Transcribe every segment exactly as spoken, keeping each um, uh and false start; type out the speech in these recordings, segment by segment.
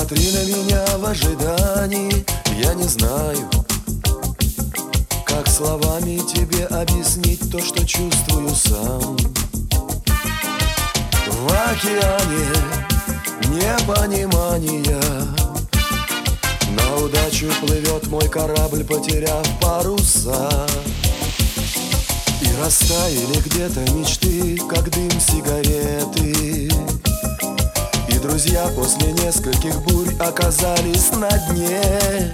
смотри на меня в ожидании. Я не знаю, как словами тебе объяснить то, что чувствую сам. В океане непонимания на удачу плывет мой корабль, потеряв паруса. И растаяли где-то мечты, как дым сигареты. И друзья после нескольких бурь оказались на дне.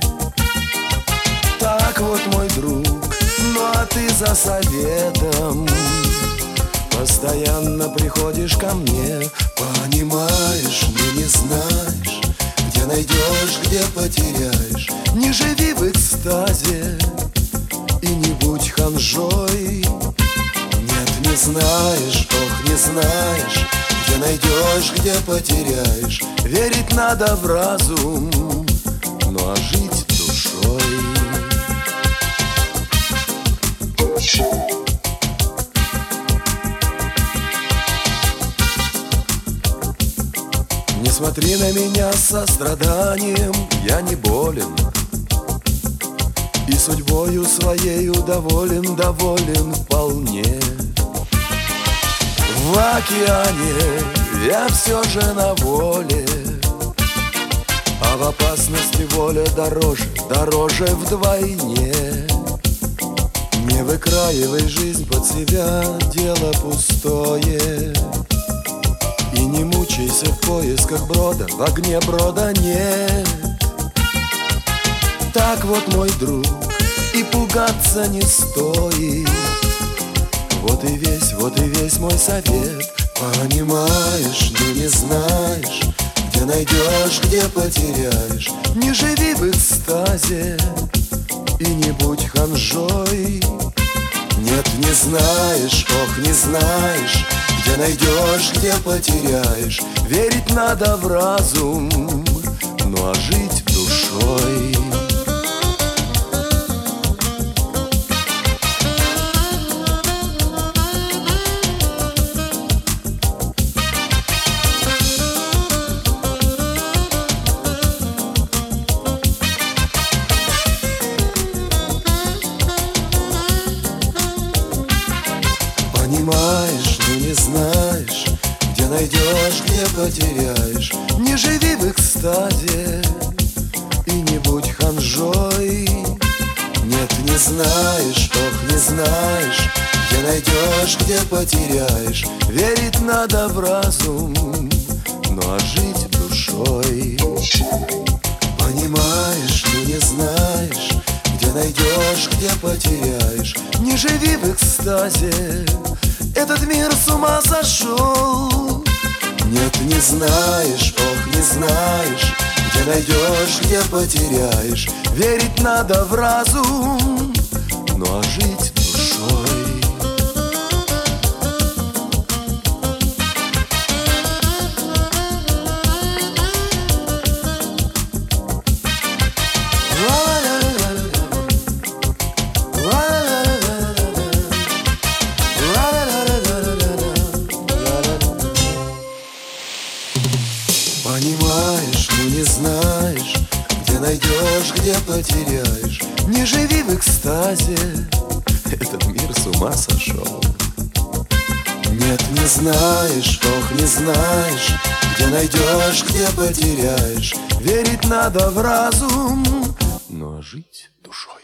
Так вот, мой друг, ну а ты за советом постоянно приходишь ко мне. Понимаешь, но не знаешь, где найдешь, где потеряешь. Не живи в экстазе и не будь ханжой. Нет, не знаешь, ох, не знаешь, где найдешь, где потеряешь. Верить надо в разум, ну а жить душой. Не смотри на меня с состраданием, я не болен. И судьбою своею доволен, доволен вполне. В океане я все же на воле, а в опасности воля дороже, дороже вдвойне. Не выкраивай жизнь под себя, дело пустое. И не мучайся в поисках брода, в огне брода нет. Так вот, мой друг, и пугаться не стоит. Вот и весь, вот и весь мой совет. Понимаешь, но не знаешь, где найдешь, где потеряешь. Не живи в экстазе и не будь ханжой. Нет, не знаешь, ох, не знаешь, где найдешь, где потеряешь. Верить надо в разум, ну а жить душой. Понимаешь, но не знаешь, где найдешь, где потеряешь. Не живи в экстазе и не будь ханжой. Нет, не знаешь, ох, не знаешь, где найдешь, где потеряешь. Верить надо в разум, ну а жить душой. Понимаешь, но не знаешь, где найдешь, где потеряешь. Не живи в экстазе, этот мир с ума сошел. Нет, не знаешь, ох, не знаешь, где найдешь, где потеряешь. Верить надо в разум, ну а жить душой. Понимаешь, но не знаешь, где найдешь, где потеряешь. Не живи в экстазе, этот мир с ума сошел. Нет, не знаешь, ох, не знаешь, где найдешь, где потеряешь. Верить надо в разум, но жить душой.